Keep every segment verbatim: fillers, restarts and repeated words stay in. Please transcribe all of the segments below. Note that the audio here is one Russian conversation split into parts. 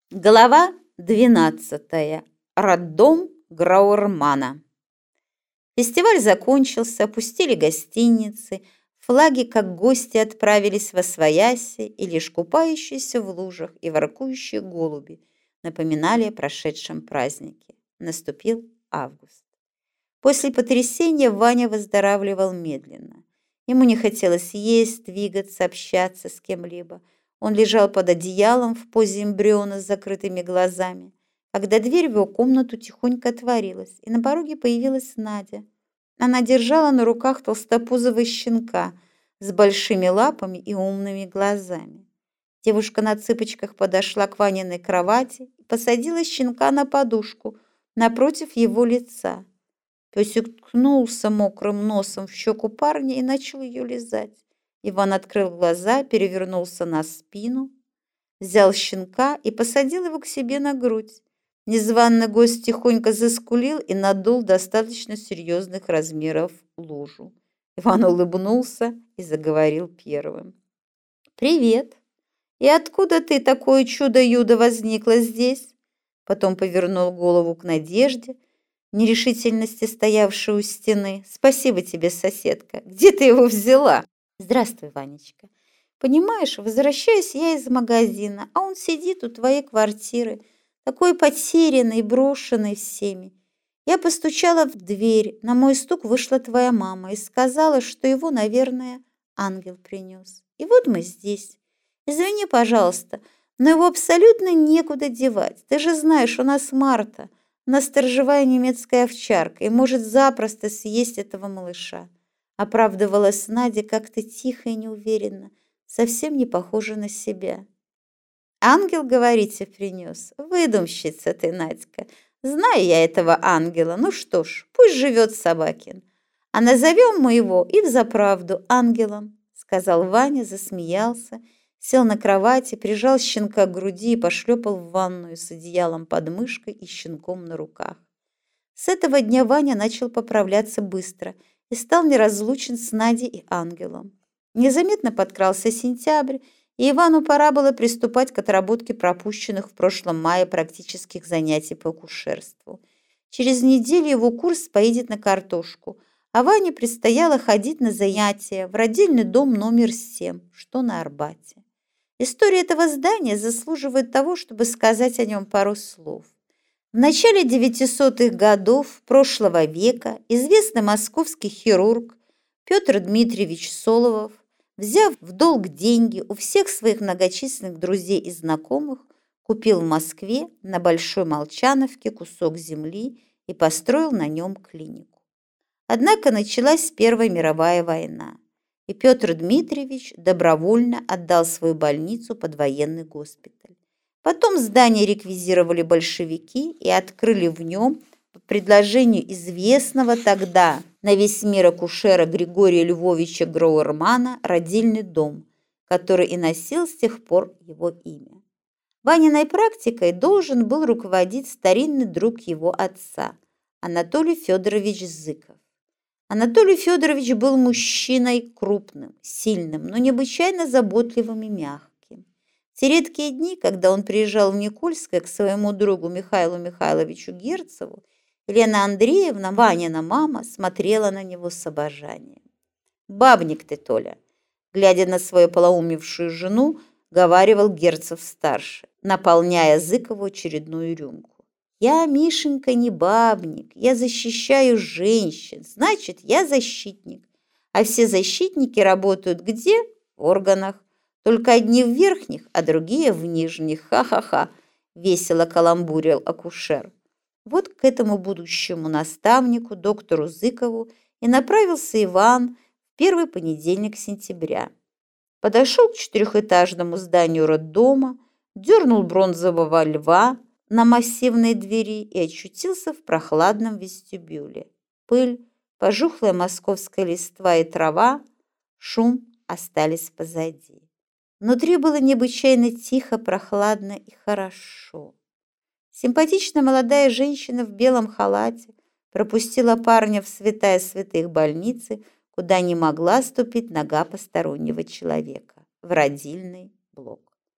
Глава двенадцатая. Роддом Грауэрмана. Фестиваль закончился, опустили гостиницы, флаги, как гости, отправились восвояси, и лишь купающиеся в лужах и воркующие голуби напоминали о прошедшем празднике. Наступил август. После потрясения Ваня выздоравливал медленно. Ему не хотелось есть, двигаться, общаться с кем-либо. Он лежал под одеялом в позе эмбриона с закрытыми глазами, когда дверь в его комнату тихонько отворилась, и на пороге появилась Надя. Она держала на руках толстопузого щенка с большими лапами и умными глазами. Девушка на цыпочках подошла к Ваниной кровати и посадила щенка на подушку напротив его лица. Песик ткнулся мокрым носом в щеку парня и начал ее лизать. Иван открыл глаза, перевернулся на спину, взял щенка и посадил его к себе на грудь. Незваный гость тихонько заскулил и надул достаточно серьезных размеров лужу. Иван улыбнулся и заговорил первым. «Привет! И откуда ты, такое чудо-юдо, возникла здесь?» Потом повернул голову к Надежде, в нерешительности стоявшей у стены. «Спасибо тебе, соседка. Где ты его взяла?» «Здравствуй, Ванечка. Понимаешь, возвращаюсь я из магазина, а он сидит у твоей квартиры, такой потерянный, брошенный всеми. Я постучала в дверь, на мой стук вышла твоя мама и сказала, что его, наверное, ангел принес. И вот мы здесь. Извини, пожалуйста, но его абсолютно некуда девать. Ты же знаешь, у нас Марта, она сторожевая немецкая овчарка и может запросто съесть этого малыша». Оправдывалась Надя как-то тихо и неуверенно, совсем не похожа на себя. «Ангел, говорите, принес? Выдумщица ты, Надька. Знаю я этого ангела. Ну что ж, пусть живет Собакин. А назовем мы его и взаправду ангелом», сказал Ваня, засмеялся, сел на кровати, прижал щенка к груди и пошлепал в ванную с одеялом под мышкой и щенком на руках. С этого дня Ваня начал поправляться быстро и стал неразлучен с Надей и ангелом. Незаметно подкрался сентябрь, и Ивану пора было приступать к отработке пропущенных в прошлом мае практических занятий по акушерству. Через неделю его курс поедет на картошку, а Ване предстояло ходить на занятия в родильный дом номер семь, что на Арбате. История этого здания заслуживает того, чтобы сказать о нем пару слов. В начале девятисотых годов прошлого века известный московский хирург Петр Дмитриевич Соловов, взяв в долг деньги у всех своих многочисленных друзей и знакомых, купил в Москве на Большой Молчановке кусок земли и построил на нем клинику. Однако началась Первая мировая война, и Петр Дмитриевич добровольно отдал свою больницу под военный госпиталь. Потом здание реквизировали большевики и открыли в нем, по предложению известного тогда на весь мир акушера Григория Львовича Грауэрмана, родильный дом, который и носил с тех пор его имя. Ваниной практикой должен был руководить старинный друг его отца, Анатолий Федорович Зыков. Анатолий Федорович был мужчиной крупным, сильным, но необычайно заботливым и мягким. В те редкие дни, когда он приезжал в Никольское к своему другу Михаилу Михайловичу Герцеву, Елена Андреевна, Ванина мама, смотрела на него с обожанием. «Бабник ты, Толя!» Глядя на свою полоумевшую жену, говаривал Герцев-старший, наполняя Зыкову очередную рюмку. «Я, Мишенька, не бабник, я защищаю женщин, значит, я защитник. А все защитники работают где? В органах. Только одни в верхних, а другие в нижних. Ха-ха-ха!» Весело каламбурил акушер. Вот к этому будущему наставнику, доктору Зыкову, и направился Иван в первый понедельник сентября. Подошел к четырехэтажному зданию роддома, дернул бронзового льва на массивной двери и очутился в прохладном вестибюле. Пыль, пожухлая московская листва и трава, шум остались позади. Внутри было необычайно тихо, прохладно и хорошо. Симпатичная молодая женщина в белом халате пропустила парня в святая святых больницы, куда не могла ступить нога постороннего человека, в родильный блок.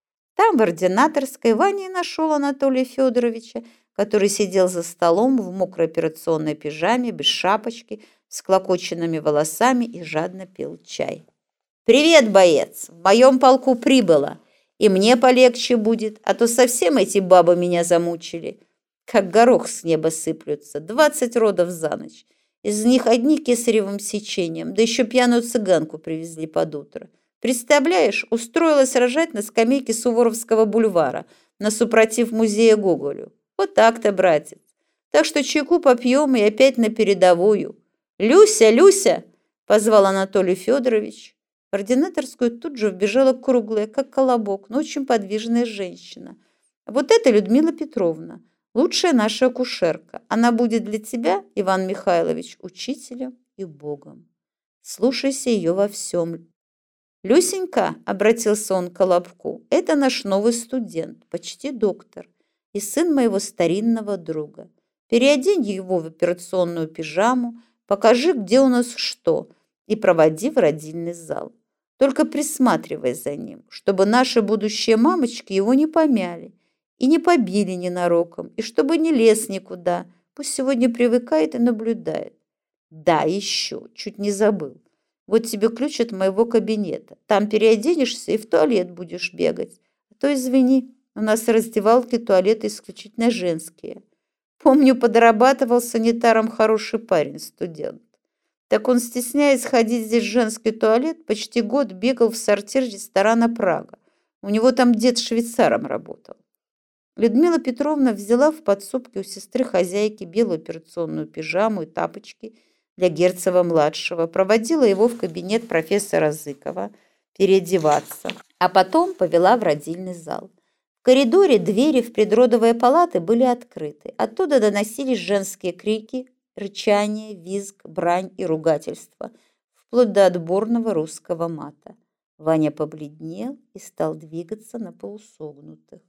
Там, в ординаторской, Ваня и нашел Анатолия Федоровича, который сидел за столом в мокрой операционной пижаме, без шапочки, с клокоченными волосами и жадно пил чай. «Привет, боец! В моем полку прибыло, и мне полегче будет, а то совсем эти бабы меня замучили. Как горох с неба сыплются, двадцать родов за ночь. Из них одни кесаревым сечением, да еще пьяную цыганку привезли под утро. Представляешь, устроилась рожать на скамейке Суворовского бульвара, на супротив музея Гоголю. Вот так-то, братец. Так что чайку попьем и опять на передовую. Люся, Люся!» – позвал Анатолий Федорович. В ординаторскую тут же вбежала круглая, как колобок, но очень подвижная женщина. «Вот это Людмила Петровна, лучшая наша акушерка. Она будет для тебя, Иван Михайлович, учителем и Богом. Слушайся ее во всем». «Люсенька», – обратился он к Колобку, – «это наш новый студент, почти доктор, и сын моего старинного друга. Переодень его в операционную пижаму, покажи, где у нас что, и проводи в родильный зал. Только присматривай за ним, чтобы наши будущие мамочки его не помяли и не побили ненароком, и чтобы не лез никуда. Пусть сегодня привыкает и наблюдает. Да, еще, чуть не забыл. Вот тебе ключ от моего кабинета. Там переоденешься и в туалет будешь бегать. А то, извини, у нас раздевалки, туалеты исключительно женские. Помню, подрабатывал санитаром хороший парень, студент. Так он, стесняясь ходить здесь в женский туалет, почти год бегал в сортир ресторана «Прага». У него там дед швейцаром работал. Людмила Петровна взяла в подсобке у сестры-хозяйки белую операционную пижаму и тапочки для Герцева-младшего, проводила его в кабинет профессора Зыкова переодеваться, а потом повела в родильный зал. В коридоре двери в предродовые палаты были открыты. Оттуда доносились женские крики, рычание, визг, брань и ругательство, вплоть до отборного русского мата. Ваня побледнел и стал двигаться на полусогнутых.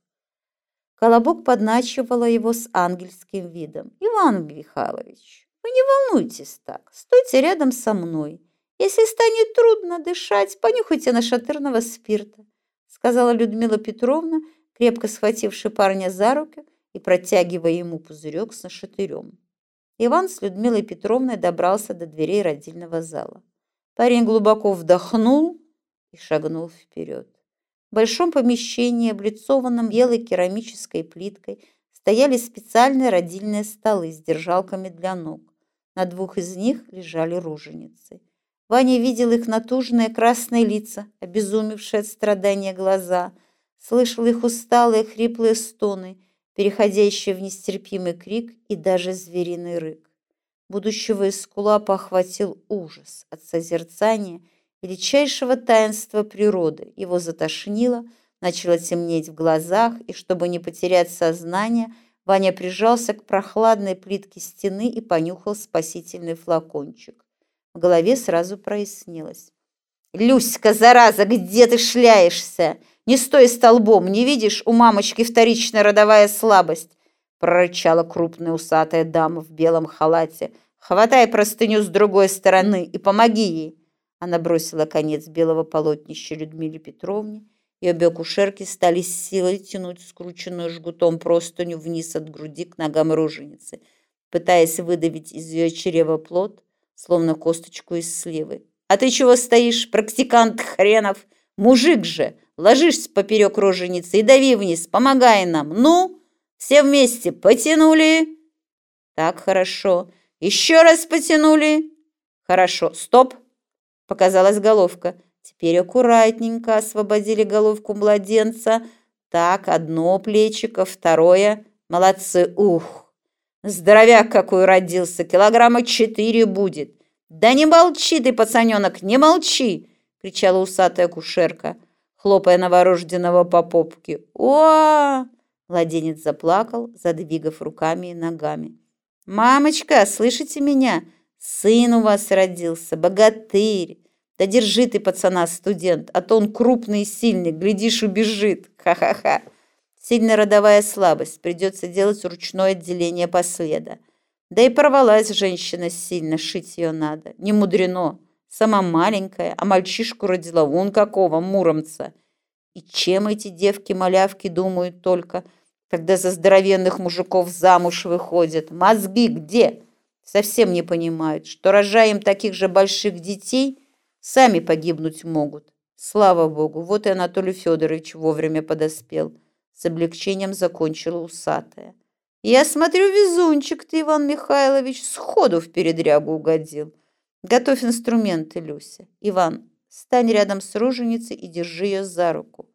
Колобок подначивала его с ангельским видом. «Иван Михайлович, вы не волнуйтесь так, стойте рядом со мной. Если станет трудно дышать, понюхайте нашатырного спирта», сказала Людмила Петровна, крепко схвативши парня за руку и протягивая ему пузырек с нашатырем. Иван с Людмилой Петровной добрался до дверей родильного зала. Парень глубоко вдохнул и шагнул вперед. В большом помещении, облицованном белой керамической плиткой, стояли специальные родильные столы с держалками для ног. На двух из них лежали роженицы. Ваня видел их натужные красные лица, обезумевшие от страдания глаза, слышал их усталые хриплые стоны, переходящие в нестерпимый крик и даже звериный рык. Будущего эскулапа охватил ужас от созерцания величайшего таинства природы. Его затошнило, начало темнеть в глазах, и, чтобы не потерять сознание, Ваня прижался к прохладной плитке стены и понюхал спасительный флакончик. В голове сразу прояснилось. «Люська, зараза, где ты шляешься? Не стой столбом, не видишь, у мамочки вторичная родовая слабость!» прорычала крупная усатая дама в белом халате. «Хватай простыню с другой стороны и помоги ей!» Она бросила конец белого полотнища Людмиле Петровне, и обе акушерки стали с силой тянуть скрученную жгутом простыню вниз от груди к ногам роженицы, пытаясь выдавить из ее чрева плод, словно косточку из сливы. «А ты чего стоишь, практикант хренов? Мужик же! Ложишься поперек роженицы и дави вниз, помогай нам! Ну, все вместе потянули! Так, хорошо. Еще раз потянули! Хорошо, стоп!» Показалась головка. Теперь аккуратненько освободили головку младенца. Так, одно плечико, второе. Молодцы, ух! Здоровяк какой родился, килограмма четыре будет. «Да не молчи ты, пацаненок, не молчи!» кричала усатая акушерка, хлопая новорожденного по попке. «О!» Младенец заплакал, задвигав руками и ногами. «Мамочка, слышите меня? Сын у вас родился, богатырь. Да держи ты пацана, студент, а то он крупный и сильный, глядишь, убежит. Ха-ха-ха. Сильная родовая слабость, придется делать ручное отделение последа. Да и порвалась женщина сильно, шить ее надо. Не мудрено. Сама маленькая, а мальчишку родила вон какого, муромца. И чем эти девки-малявки думают только, когда за здоровенных мужиков замуж выходят? Мозги где? Совсем не понимают, что, рожая им таких же больших детей, сами погибнуть могут. Слава богу, вот и Анатолий Федорович вовремя подоспел. С облегчением закончила усатая. Я смотрю, везунчик ты, Иван Михайлович, сходу в передрягу угодил. Готовь инструменты, Люся. Иван, стань рядом с роженицей и держи ее за руку.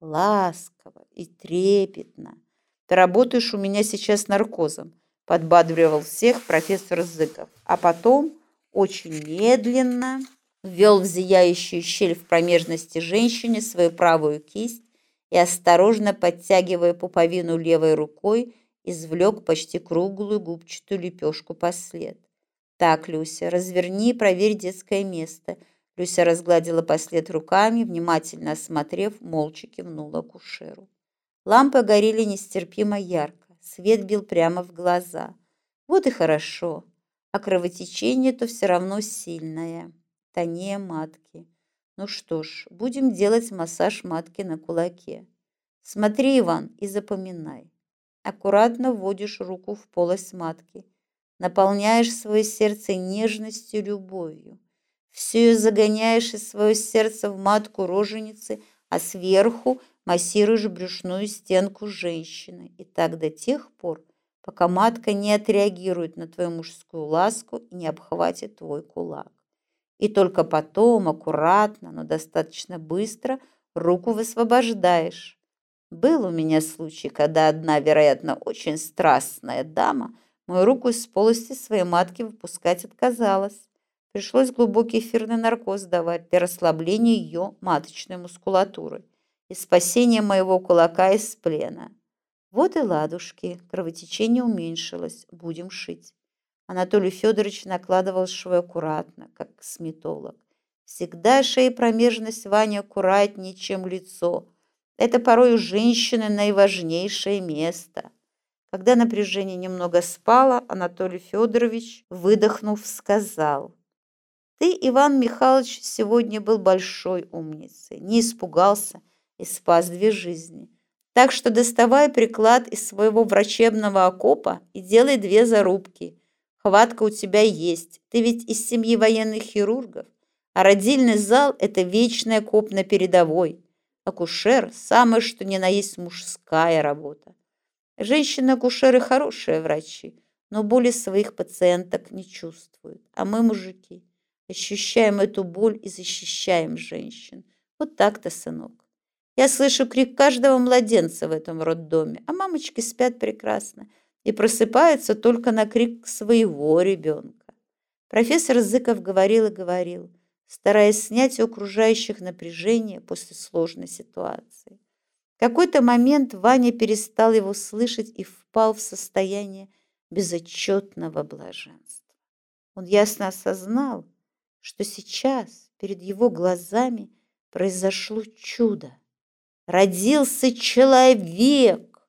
Ласково и трепетно. Ты работаешь у меня сейчас наркозом, подбадривал всех профессор Зыков. А потом, очень медленно, ввел в зияющую щель в промежности женщине свою правую кисть и, осторожно подтягивая пуповину левой рукой, извлек почти круглую губчатую лепешку послед. Так, Люся, разверни и проверь детское место. Люся разгладила послед руками, внимательно осмотрев, молча кивнула акушеру. Лампы горели нестерпимо ярко, свет бил прямо в глаза. Вот и хорошо, а кровотечение-то все равно сильное, тонее матки. Ну что ж, будем делать массаж матки на кулаке. Смотри, Иван, и запоминай. Аккуратно вводишь руку в полость матки, наполняешь свое сердце нежностью, любовью. Все ее загоняешь из своего сердца в матку роженицы, а сверху массируешь брюшную стенку женщины. И так до тех пор, пока матка не отреагирует на твою мужскую ласку и не обхватит твой кулак. И только потом, аккуратно, но достаточно быстро, руку высвобождаешь. Был у меня случай, когда одна, вероятно, очень страстная дама мою руку из полости своей матки выпускать отказалась. Пришлось глубокий эфирный наркоз давать для расслабления ее маточной мускулатуры и спасения моего кулака из плена. Вот и ладушки, кровотечение уменьшилось, будем шить. Анатолий Федорович накладывал швы аккуратно, как косметолог. Всегда шея и промежность Вани аккуратнее, чем лицо. Это порой у женщины наиважнейшее место. Когда напряжение немного спало, Анатолий Федорович, выдохнув, сказал: «Ты, Иван Михайлович, сегодня был большой умницей, не испугался и спас две жизни. Так что доставай приклад из своего врачебного окопа и делай две зарубки. Хватка у тебя есть, ты ведь из семьи военных хирургов, а родильный зал – это вечный окоп на передовой. Акушер – самое что ни на есть мужская работа. Женщины-акушеры хорошие врачи, но боли своих пациенток не чувствуют. А мы, мужики, ощущаем эту боль и защищаем женщин. Вот так-то, сынок. Я слышу крик каждого младенца в этом роддоме, а мамочки спят прекрасно и просыпаются только на крик своего ребенка». Профессор Зыков говорил и говорил, стараясь снять у окружающих напряжение после сложной ситуации. В какой-то момент Ваня перестал его слышать и впал в состояние безотчетного блаженства. Он ясно осознал, что сейчас перед его глазами произошло чудо. Родился человек,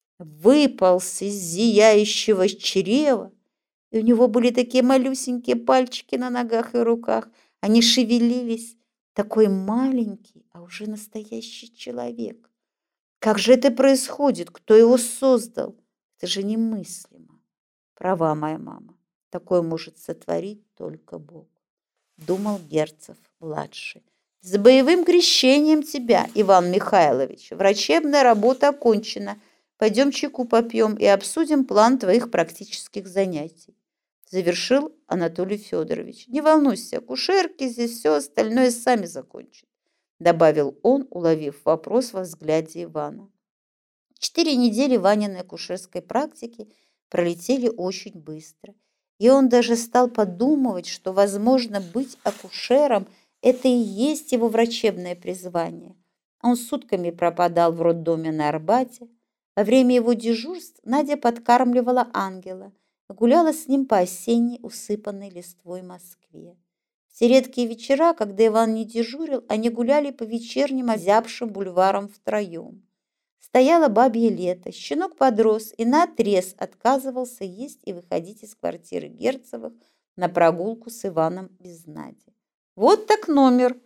выполз из зияющего чрева, и у него были такие малюсенькие пальчики на ногах и руках. Они шевелились. Такой маленький, а уже настоящий человек. Как же это происходит? Кто его создал? Это же немыслимо. Права моя мама. Такое может сотворить только Бог. Думал Герцев-младший. С боевым крещением тебя, Иван Михайлович. Врачебная работа окончена. Пойдем чайку попьем и обсудим план твоих практических занятий. Завершил Анатолий Федорович. Не волнуйся, акушерки здесь все остальное сами закончат, добавил он, уловив вопрос во взгляде Ивана. Четыре недели Ваниной акушерской практики пролетели очень быстро. И он даже стал подумывать, что, возможно, быть акушером – это и есть его врачебное призвание. Он сутками пропадал в роддоме на Арбате. Во время его дежурств Надя подкармливала ангела и гуляла с ним по осенней, усыпанной листвой Москве. В те редкие вечера, когда Иван не дежурил, они гуляли по вечерним озябшим бульварам втроем. Стояло бабье лето, щенок подрос и наотрез отказывался есть и выходить из квартиры Герцевых на прогулку с Иваном без Нади. «Вот так номер!» –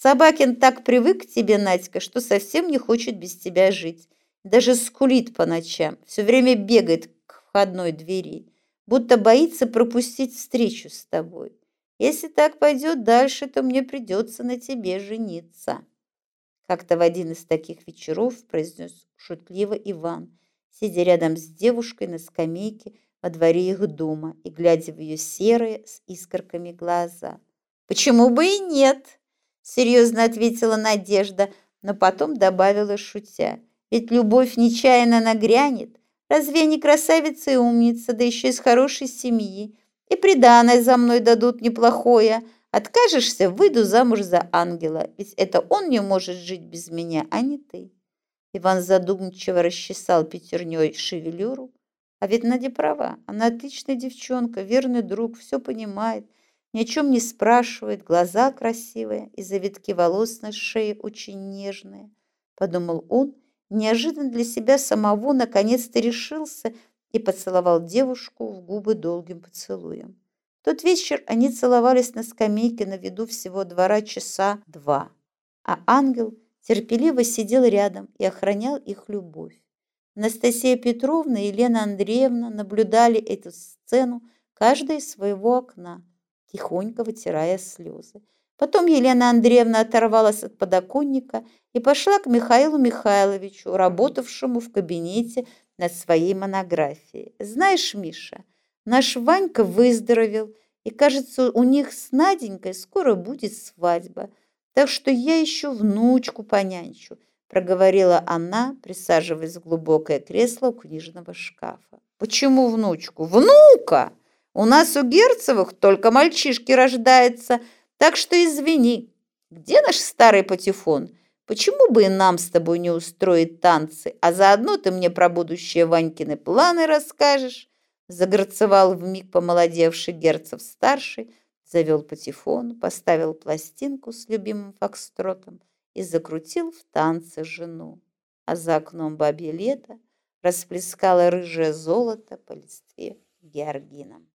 Собакин так привык к тебе, Надька, что совсем не хочет без тебя жить. Даже скулит по ночам, все время бегает к входной двери, будто боится пропустить встречу с тобой. Если так пойдет дальше, то мне придется на тебе жениться. Как-то в один из таких вечеров произнес шутливо Иван, сидя рядом с девушкой на скамейке во дворе их дома и глядя в ее серые с искорками глаза. «Почему бы и нет?» – серьезно ответила Надежда, но потом добавила, шутя. «Ведь любовь нечаянно нагрянет. Разве не красавица и умница, да еще из хорошей семьи? И приданое за мной дадут неплохое. Откажешься, выйду замуж за ангела, ведь это он не может жить без меня, а не ты». Иван задумчиво расчесал пятерней шевелюру. А ведь Надя права, она отличная девчонка, верный друг, все понимает, ни о чем не спрашивает, глаза красивые и завитки волос на шее очень нежные. Подумал он, неожиданно для себя самого наконец-то решился и поцеловал девушку в губы долгим поцелуем. В тот вечер они целовались на скамейке на виду всего двора часа два, а ангел терпеливо сидел рядом и охранял их любовь. Анастасия Петровна и Елена Андреевна наблюдали эту сцену, каждая из своего окна, тихонько вытирая слезы. Потом Елена Андреевна оторвалась от подоконника и пошла к Михаилу Михайловичу, работавшему в кабинете над своей монографией. «Знаешь, Миша, наш Ванька выздоровел, и, кажется, у них с Наденькой скоро будет свадьба, так что я еще внучку понянчу», проговорила она, присаживаясь в глубокое кресло у книжного шкафа. «Почему внучку? Внука! У нас у Герцевых только мальчишки рождаются, так что извини. Где наш старый патефон? Почему бы и нам с тобой не устроить танцы, а заодно ты мне про будущее Ванькины планы расскажешь?» Загорцевал вмиг помолодевший Герцев-старший, завел патефон, поставил пластинку с любимым фокстротом и закрутил в танце жену. А за окном бабье лето расплескало рыжее золото по листве георгина.